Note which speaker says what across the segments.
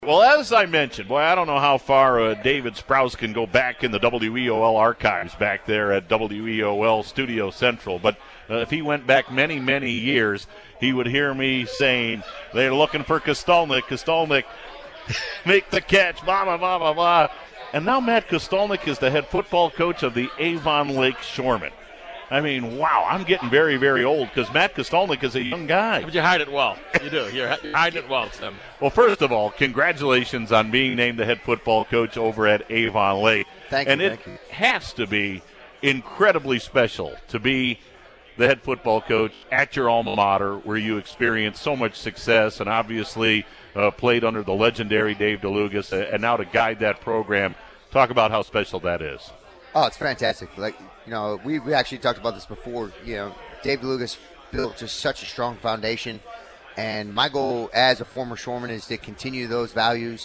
Speaker 1: Well, as I mentioned, boy, I don't know how far David Sprouse can go back in the WEOL archives back there at WEOL Studio Central, but if he went back many, many years, he would hear me saying, they're looking for Kostelnik. Kostelnik, make the catch, blah, blah, blah, blah, blah. And now Matt Kostelnik is the head football coach of the Avon Lake Shoremen. I mean, wow, I'm getting very, very old because Matt Kostelnik is a young guy.
Speaker 2: But you hide it well. You do. You're hiding it well, Tim.
Speaker 1: Well, first of all, congratulations on being named the head football coach over at Avon Lake.
Speaker 3: Thank you.
Speaker 1: And it has to be incredibly special to be the head football coach at your alma mater where you experienced so much success and obviously played under the legendary Dave DeLugas, and now to guide that program. Talk about how special that is.
Speaker 3: Oh, it's fantastic. Like, you know, we actually talked about this before. You know, Dave DeLugas built just such a strong foundation, and my goal as a former Shoreman is to continue those values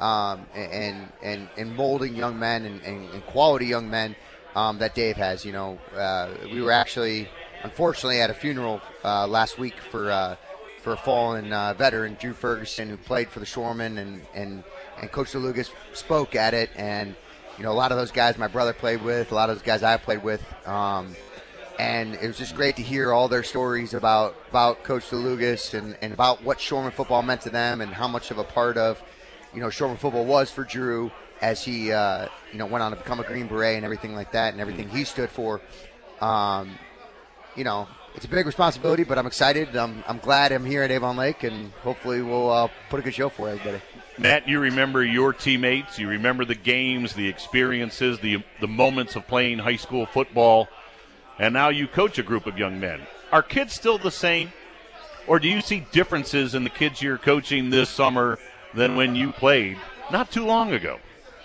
Speaker 3: and molding young men and quality young men that Dave has. You know, we were actually, unfortunately, at a funeral last week for a fallen veteran, Drew Ferguson, who played for the Shoremen, and Coach DeLugas spoke at it, and you know, a lot of those guys my brother played with, a lot of those guys I played with, and it was just great to hear all their stories about Coach DeLugas and about what Shoreman football meant to them and how much of a part of, you know, Shoreman football was for Drew as he, you know, went on to become a Green Beret and everything like that and everything he stood for. You know, it's a big responsibility, but I'm excited. I'm glad I'm here at Avon Lake, and hopefully we'll put a good show for everybody.
Speaker 1: Matt, you remember your teammates, you remember the games, the experiences, the moments of playing high school football, and now you coach a group of young men. Are kids still the same, or do you see differences in the kids you're coaching this summer than when you played not too long ago?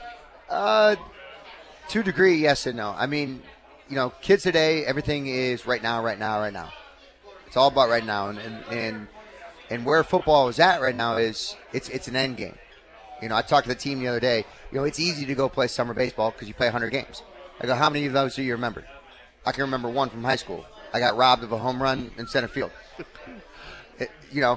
Speaker 3: To a degree, yes and no. I mean, you know, kids today, everything is right now. It's all about right now, and where football is at right now is it's an end game. You know, I talked to the team the other day. You know, it's easy to go play summer baseball because you play 100 games. I go, how many of those do you remember? I can remember one from high school. I got robbed of a home run in center field. You know,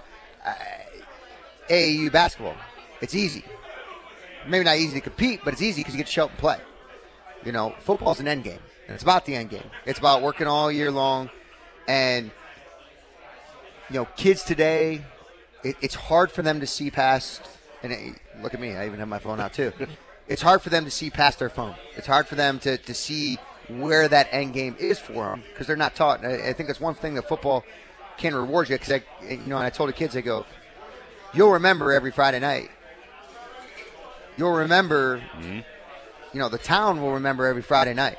Speaker 3: AAU basketball, it's easy. Maybe not easy to compete, but it's easy because you get to show up and play. You know, football's an end game, and it's about the end game. It's about working all year long, and you know, kids today, it's hard for them to see past, and look at me, I even have my phone out too. It's hard for them to see past their phone. It's hard for them to see where that end game is for them because they're not taught. I think that's one thing that football can reward you because, you know, and I told the kids, I go, you'll remember every Friday night. You'll remember, you know, the town will remember every Friday night.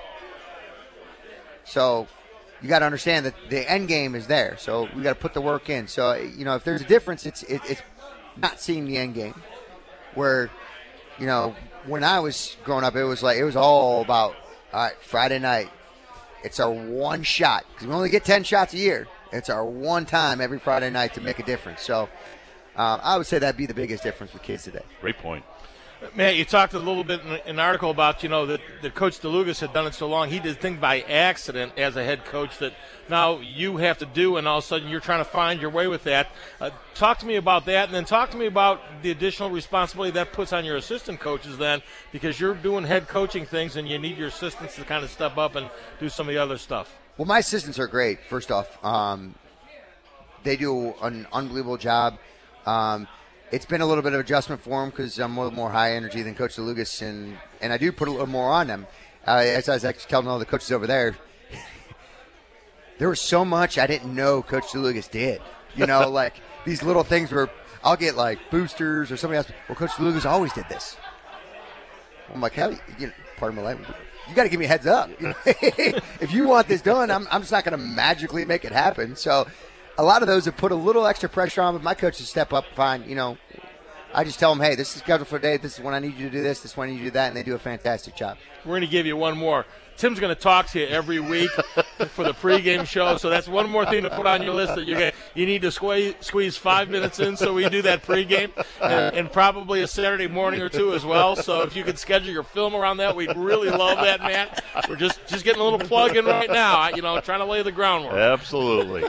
Speaker 3: So you got to understand that the end game is there. So we got to put the work in. So, you know, if there's a difference, it's not seeing the end game. Where, you know, when I was growing up, it was all about, all right, Friday night. It's our one shot because we only get 10 shots a year. It's our one time every Friday night to make a difference. So I would say that'd be the biggest difference with kids today.
Speaker 1: Great point.
Speaker 2: Matt, you talked a little bit in an article about, you know, that Coach DeLugas had done it so long. He did things by accident as a head coach that now you have to do, and all of a sudden you're trying to find your way with that. Talk to me about that, and then talk to me about the additional responsibility that puts on your assistant coaches then, because you're doing head coaching things and you need your assistants to kind of step up and do some of the other stuff.
Speaker 3: Well, my assistants are great, first off. They do an unbelievable job. It's been a little bit of adjustment for them because I'm a little more high energy than Coach DeLugas, and I do put a little more on them. As I was actually telling all the coaches over there, there was so much I didn't know Coach DeLugas did. You know, like these little things where I'll get like boosters or somebody else. Well, Coach DeLugas always did this. I'm like, hell, you know, pardon my language. You got to give me a heads up. You know? If you want this done, I'm just not going to magically make it happen. So a lot of those have put a little extra pressure on, but my coaches step up fine. You know, I just tell them, hey, this is scheduled for today. This is when I need you to do this. This is when I need you to do that, and they do a fantastic job. We're
Speaker 2: going to give you one more. Tim's going to talk to you every week for the pregame show, so that's one more thing to put on your list that you need to squeeze 5 minutes in so we do that pregame, and probably a Saturday morning or two as well. So if you could schedule your film around that, we'd really love that, Matt. We're just getting a little plug in right now, you know, trying to lay the groundwork.
Speaker 1: Absolutely.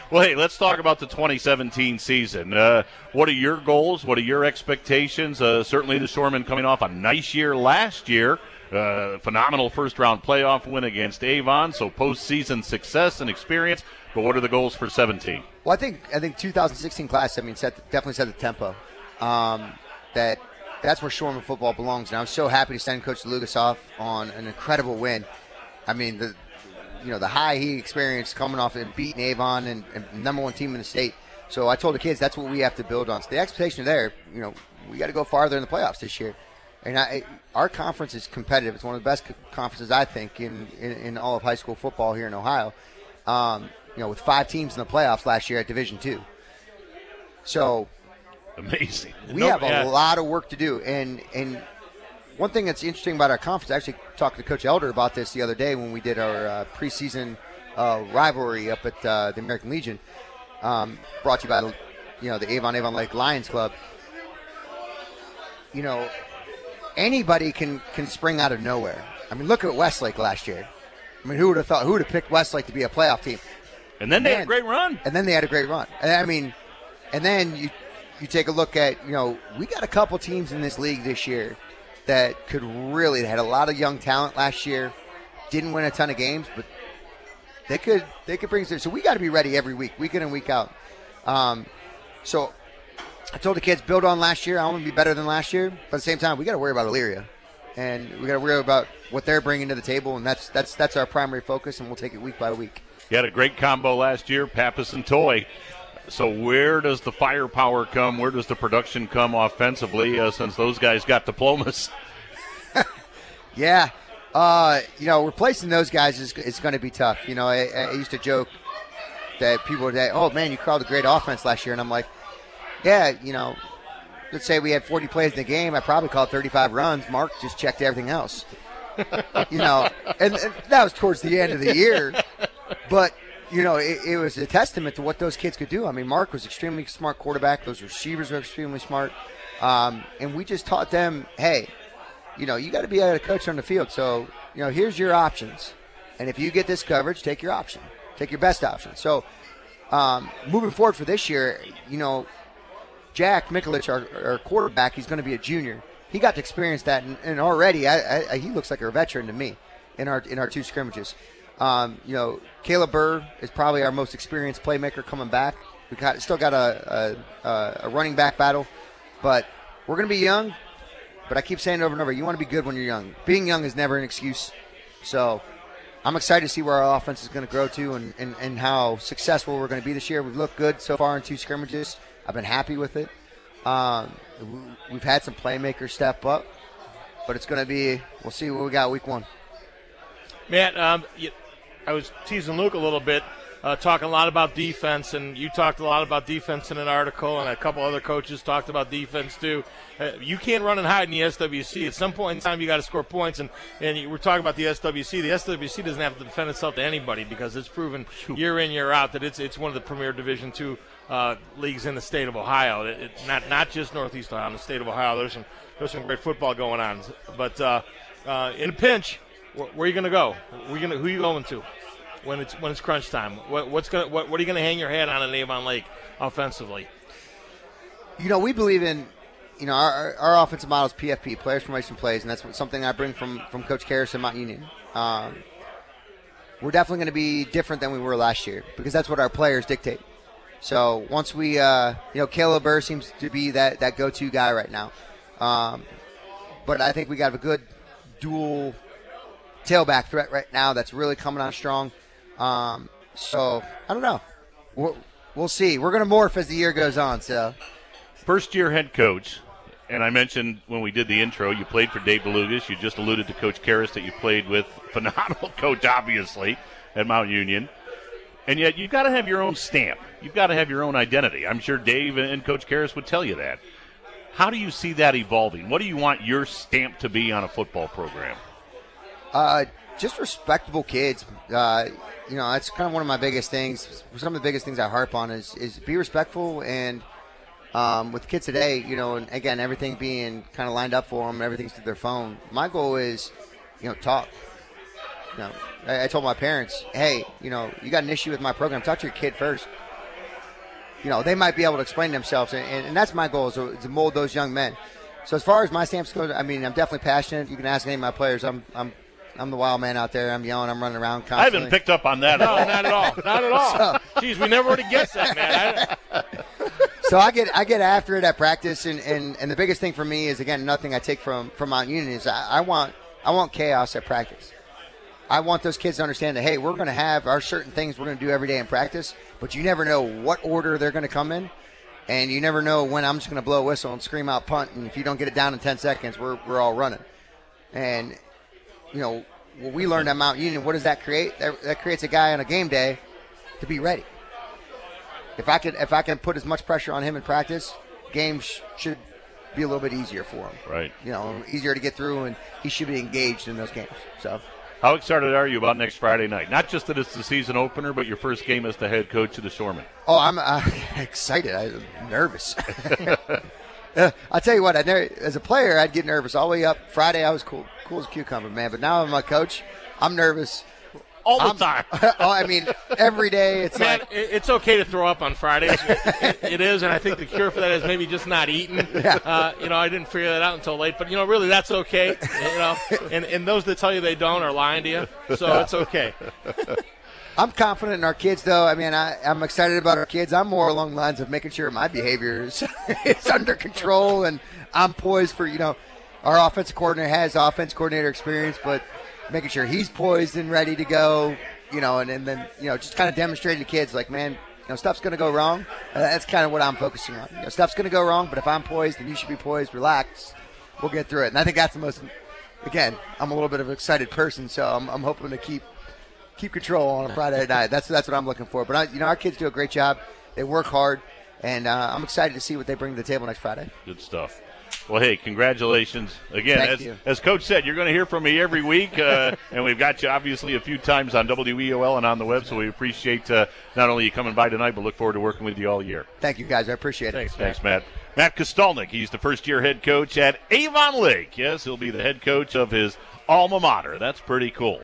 Speaker 1: Well, hey, let's talk about the 2017 season. What are your goals? What are your expectations? Certainly the Shoremen coming off a nice year last year. Phenomenal first-round playoff win against Avon, so postseason success and experience. But what are the goals for 17?
Speaker 3: Well, I think 2016 class, definitely set the tempo. That's where Shoreman football belongs. And I was so happy to send Coach DeLugas off on an incredible win. I mean, the high he experienced coming off and beating Avon and number one team in the state. So I told the kids that's what we have to build on. So the expectation there, we got to go farther in the playoffs this year. And our conference is competitive. It's one of the best conferences, I think, in all of high school football here in Ohio. With 5 teams in the playoffs last year at Division II. So
Speaker 1: amazing.
Speaker 3: We have a lot of work to do. And one thing that's interesting about our conference, I actually talked to Coach Elder about this the other day when we did our preseason rivalry up at the American Legion, brought to you by the Avon Lake Lions Club. Anybody can spring out of nowhere. I mean, look at Westlake last year. I mean, who would have picked Westlake to be a playoff team?
Speaker 1: And then they had a great run.
Speaker 3: And then you take a look at, we got a couple teams in this league this year that could really, had a lot of young talent last year, didn't win a ton of games, but they could bring us. So we got to be ready every week in and week out. So I told the kids, build on last year. I want to be better than last year. But at the same time, we got to worry about Elyria. And we got to worry about what they're bringing to the table, and that's our primary focus, and we'll take it week by week.
Speaker 1: You had a great combo last year, Pappas and Toy. So where does the firepower come? Where does the production come offensively since those guys got diplomas?
Speaker 3: Yeah. Replacing those guys is going to be tough. I used to joke that people would say, oh, man, you called a great offense last year. And I'm like, yeah, let's say we had 40 plays in the game. I probably called 35 runs. Mark just checked everything else. And that was towards the end of the year. But, it was a testament to what those kids could do. I mean, Mark was extremely smart quarterback. Those receivers were extremely smart. And we just taught them, hey, you got to be able to coach on the field. So, here's your options. And if you get this coverage, take your option. Take your best option. So, moving forward for this year, Jack Mikulich, our quarterback, he's going to be a junior. He got to experience that, and already he looks like a veteran to me in our 2 scrimmages. Caleb Burr is probably our most experienced playmaker coming back. We still got a running back battle, but we're going to be young. But I keep saying it over and over, you want to be good when you're young. Being young is never an excuse. So I'm excited to see where our offense is going to grow to and how successful we're going to be this year. We've looked good so far in 2 scrimmages. I've been happy with it. We've had some playmakers step up, but it's going to be, we'll see what we got week 1.
Speaker 2: Matt, I was teasing Luke a little bit, talking a lot about defense, and you talked a lot about defense in an article, and a couple other coaches talked about defense too. You can't run and hide in the SWC. At some point in time, you got to score points, and we're talking about the SWC. The SWC doesn't have to defend itself to anybody because it's proven year in, year out that it's one of the premier Division II leagues in the state of Ohio. Not just Northeast Ohio, in the state of Ohio. There's some great football going on. But in a pinch, where are you going to go? Who are you going to when it's crunch time? What are you going to hang your hat on in Avon Lake offensively?
Speaker 3: We believe in our offensive model is PFP, players, formation, plays, and that's something I bring from Coach Karras and Mount Union. We're definitely going to be different than we were last year because that's what our players dictate. So once we, Caleb Burr seems to be that go-to guy right now. But I think we got a good dual tailback threat right now that's really coming on strong. So I don't know. We'll see. We're going to morph as the year goes on. So,
Speaker 1: first-year head coach, and I mentioned when we did the intro, you played for Dave DeLugas. You just alluded to Coach Karras that you played with. Phenomenal coach, obviously, at Mount Union. And yet you've got to have your own stamp. You've got to have your own identity. I'm sure Dave and Coach Karras would tell you that. How do you see that evolving? What do you want your stamp to be on a football program?
Speaker 3: Just respectable kids. That's kind of one of my biggest things. Some of the biggest things I harp on is be respectful. And with kids today, and again, everything being kind of lined up for them, everything's through their phone. My goal is, talk. I told my parents, hey, you got an issue with my program, talk to your kid first. they might be able to explain themselves, and that's my goal, is to mold those young men. So as far as my stamps go, I mean, I'm definitely passionate. You can ask any of my players. I'm the wild man out there. I'm yelling. I'm running around constantly.
Speaker 1: I haven't picked up on that.
Speaker 2: No, not at all. Not at all. Jeez, we never would have guessed that, man.
Speaker 3: So I get after it at practice, and the biggest thing for me is, again, nothing I take from Mount Union, is I want chaos at practice. I want those kids to understand that, hey, we're going to have our certain things we're going to do every day in practice, but you never know what order they're going to come in, and you never know when I'm just going to blow a whistle and scream out punt, and if you don't get it down in 10 seconds, we're all running. And, what we learned at Mount Union, what does that create? That creates a guy on a game day to be ready. If I can put as much pressure on him in practice, games should be a little bit easier for him.
Speaker 1: Right.
Speaker 3: Easier to get through, and he should be engaged in those games. So,
Speaker 1: how excited are you about next Friday night? Not just that it's the season opener, but your first game as the head coach of the Shoremen.
Speaker 3: Oh, I'm excited. I'm nervous. I'll tell you what, as a player, I'd get nervous all the way up. Friday, I was cool as a cucumber, man. But now I'm a coach. I'm nervous.
Speaker 1: All the time.
Speaker 3: I mean, every day it's
Speaker 2: Man,
Speaker 3: like.
Speaker 2: it's okay to throw up on Fridays. It is, and I think the cure for that is maybe just not eating.
Speaker 3: Yeah.
Speaker 2: I didn't figure that out until late, but really that's okay. And those that tell you they don't are lying to you, so it's okay.
Speaker 3: I'm confident in our kids, though. I mean, I'm excited about our kids. I'm more along the lines of making sure my behavior is under control, and I'm poised for, our offensive coordinator has offensive coordinator experience, but making sure he's poised and ready to go, and then, just kind of demonstrating to kids, like, man, stuff's going to go wrong. That's kind of what I'm focusing on. Stuff's going to go wrong, but if I'm poised, then you should be poised, relax. We'll get through it. And I think that's the most, again, I'm a little bit of an excited person, so I'm hoping to keep control on a Friday night. That's what I'm looking for. But, our kids do a great job. They work hard, and I'm excited to see what they bring to the table next Friday.
Speaker 1: Good stuff. Well, hey, congratulations. Again, as Coach said, you're going to hear from me every week, and we've got you obviously a few times on WEOL and on the web, so we appreciate not only you coming by tonight, but look forward to working with you all year.
Speaker 3: Thank you, guys. I appreciate it.
Speaker 2: Thanks,
Speaker 1: Matt. Matt Kostelnik, he's the first-year head coach at Avon Lake. Yes, he'll be the head coach of his alma mater. That's pretty cool.